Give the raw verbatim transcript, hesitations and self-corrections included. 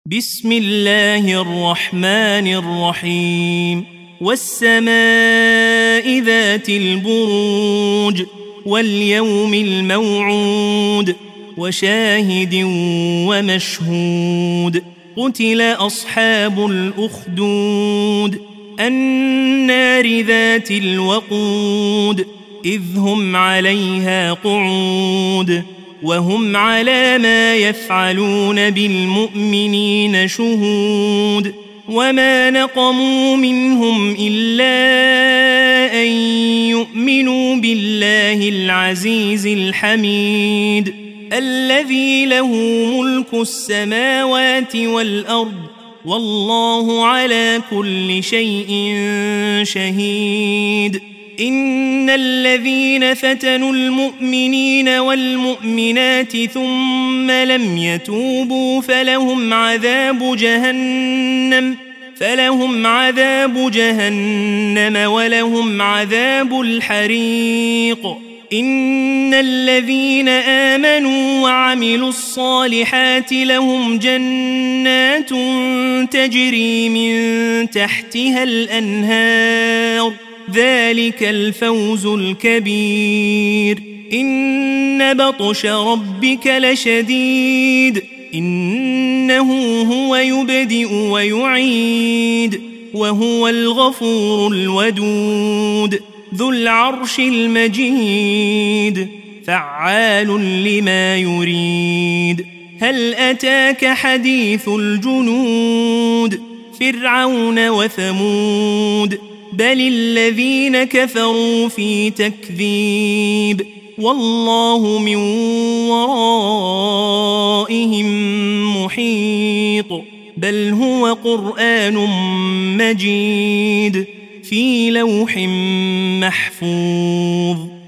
بسم الله الرحمن الرحيم والسماء ذات البروج واليوم الموعود وشاهد ومشهود قتل أصحاب الأخدود النار ذات الوقود إذ هم عليها قعود وهم على ما يفعلون بالمؤمنين شهود وما نقموا منهم إلا أن يؤمنوا بالله العزيز الحميد الذي له ملك السماوات والأرض والله على كل شيء شهيد إن الذين فتنوا المؤمنين والمؤمنات ثم لم يتوبوا فلهم عذاب جهنم فلهم عذاب جهنم ولهم عذاب الحريق إن الذين آمنوا وعملوا الصالحات لهم جنات تجري من تحتها الأنهار ذلك الفوز الكبير إن بطش ربك لشديد إنه هو يبدئ ويعيد وهو الغفور الودود ذو العرش المجيد فعال لما يريد هل أتاك حديث الجنود فرعون وثمود بل الذين كفروا في تكذيب والله من ورائهم محيط بل هو قرآن مجيد في لوح محفوظ